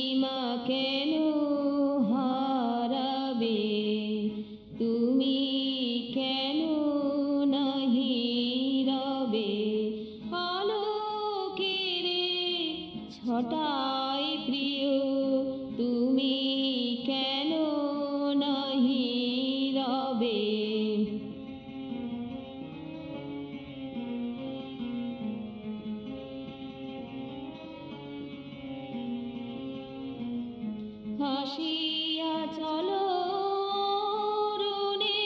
মা কেন হারাবে, তুমি কেন নাহি রবে, আলোকের ছটায় প্রিয়, তুমি কেন নাহি রবে। হাসিয়া চলো অরুণে,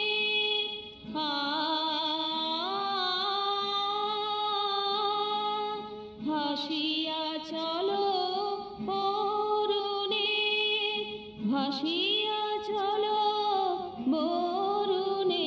হাসিয়া চলো অরুণে, ভাসিয়া চলো বরুণে,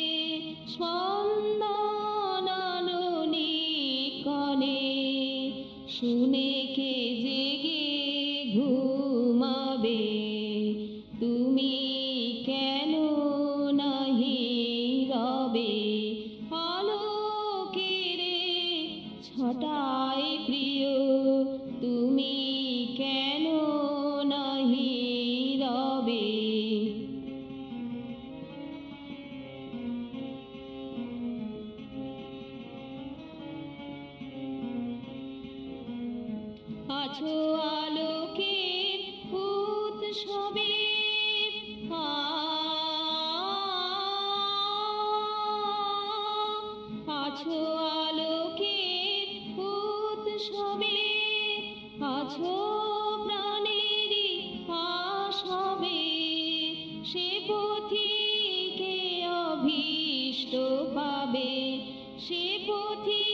স্পন্দনানুনি কণে, শুনে কে জেগে ঘুমাবে, তুমি কেন নাহি রবে, আলোকের ছটায় প্রিয়, তুমি কেন নাহি রবে। আছো আলোকের উৎসবে, আছো আলোকের উৎসবে, আছো প্রাণেরই আশবে, সে পথিকে অভীষ্ট পাবে, সে পথি